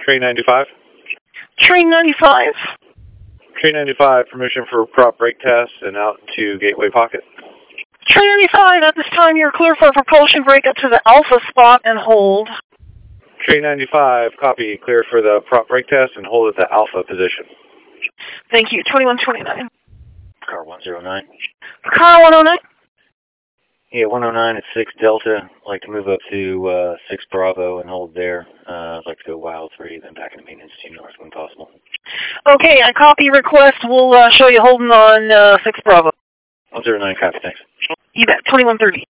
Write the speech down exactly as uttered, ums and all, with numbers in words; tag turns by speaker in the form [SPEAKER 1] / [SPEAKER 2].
[SPEAKER 1] Train ninety-five.
[SPEAKER 2] Train ninety-five.
[SPEAKER 1] Train ninety-five, permission for prop brake test and out to Gateway Pocket.
[SPEAKER 2] Train ninety-five, at this time you're clear for a propulsion brake up to the Alpha spot and hold.
[SPEAKER 1] Train ninety-five, copy, clear for the prop brake test and hold at the Alpha position.
[SPEAKER 2] Thank you. twenty-one twenty-nine.
[SPEAKER 3] Car one oh nine.
[SPEAKER 2] Car one oh nine.
[SPEAKER 3] Yeah, one oh nine at six Delta. I'd like to move up to uh, six Bravo and hold there. Uh, I'd like to go wild three, then back into maintenance to north when possible.
[SPEAKER 2] Okay, I copy request. We'll uh, show you holding on uh, six Bravo.
[SPEAKER 3] one oh nine, copy, thanks.
[SPEAKER 2] You bet. twenty-one thirty.